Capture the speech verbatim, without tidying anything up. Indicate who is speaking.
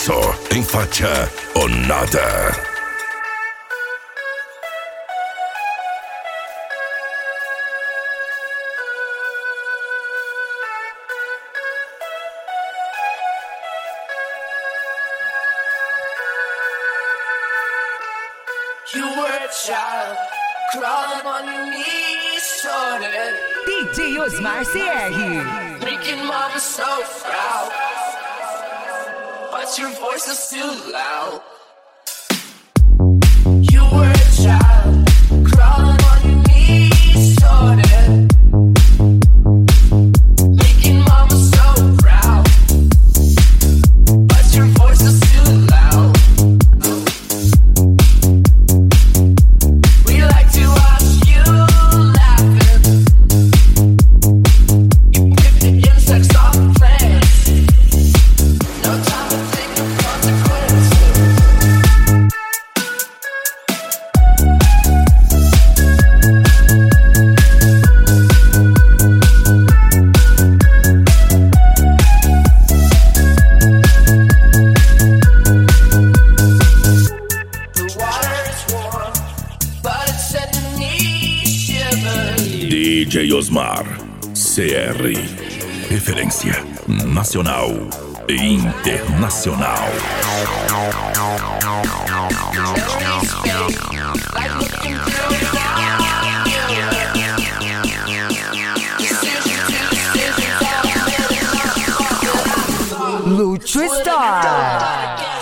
Speaker 1: Isso, em facha ou nada.
Speaker 2: You were a child, crawling on your knees, sorted.
Speaker 3: D J Osmar C R.
Speaker 2: Making mama so proud, but your voice is too loud. You were a child, crawling on your knees, sorted. Making mama so proud, but your voice is too loud.
Speaker 1: D J Osmar C R. Referência nacional e internacional.
Speaker 3: Lucho Star.